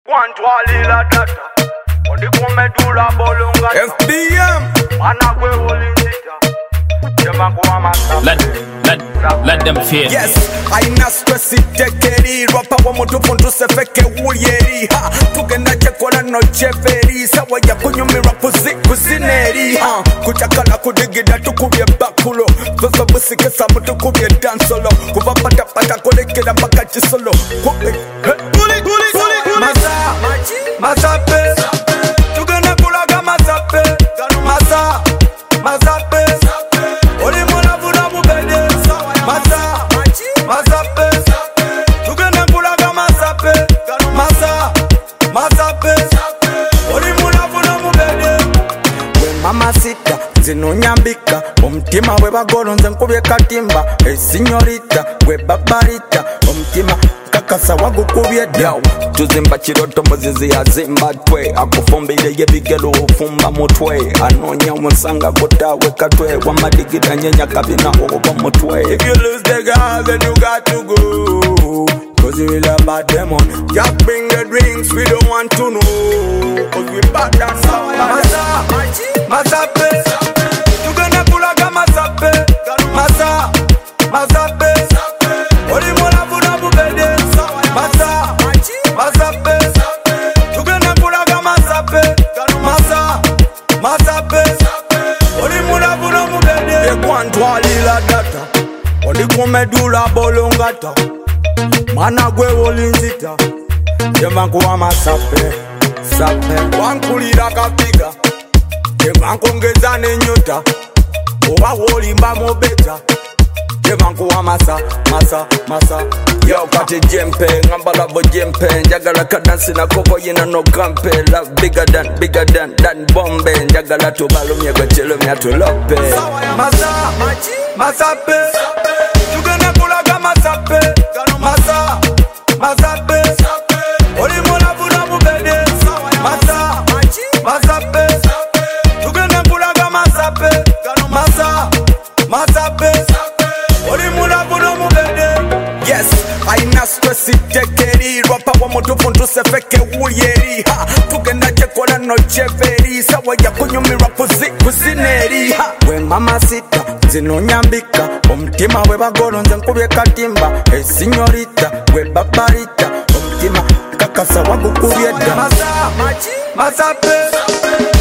Quanto alila data Ondi kume dula bolonga FBM Managwe ulinzita Jema kuwa masa Let them fear. Yes, aina stress itekeri Rapa wa mutufu ntusefeke uyeri ha Tugenda chekola no cheferi Sawa ya kunyumira kuzineri ha Kuchakala kudigida tukubye bakulo Vasa busikesa mutukubye dansolo Kuva pata kolekela mpaka chisolo Masape Tugenda kulaga masape Masape Oli mwana vuna mubede Masape Tugenda kulaga masape Oli mwana vuna mubede We mama sita zino nyambika Omutima we bagolo nze nkubye katimba Sinyorita we babarita Omutima kakasa wagukubye dyawo Tuzimba chiroto muzizi yazimba twe Akufumbire yebigelo ufumba mutwe Anonya musanga kutawe katwe Wamadigida nyenya kabina oba mutwe If you lose the girl then you got to go Cause you will have bad demon Just bring the drinks we don't want to know Cause we bad that sound Masape Tugenda kulaga masape Masape Oli mwana vuna mubede Masape Tugenda kulaga masape Oli mwana vuna mubede Ekwantu alila data Oli kumedula bolongata Managwe ulinzita Jema kuwa masape Wankulira kapiga Jema nkongeza nenyota Oba wolimba mobeta Jema kuwa masa Yo kati jempe Ngambala bo jempe Njagala kadansi na koko yina no kampe Love bigger than bombe Njagala tubalumye gwe chilumya tulope Masape Tugenda kulaga masape Oli mwana vuna mubede Masape Tugenda kulaga masape Oli mwana vuna mubede Yes, aina stress itekeri Rapa wa mutufu ntusefeke uyeri ha Tugenda chekola no cheferi Sawa ya kunyumira kuzineri ha We mama sita zino nyambika Omutima we bagolo nze nkubye katimba Sinyorita we babarita Omutima kakasa wagukubye da Masape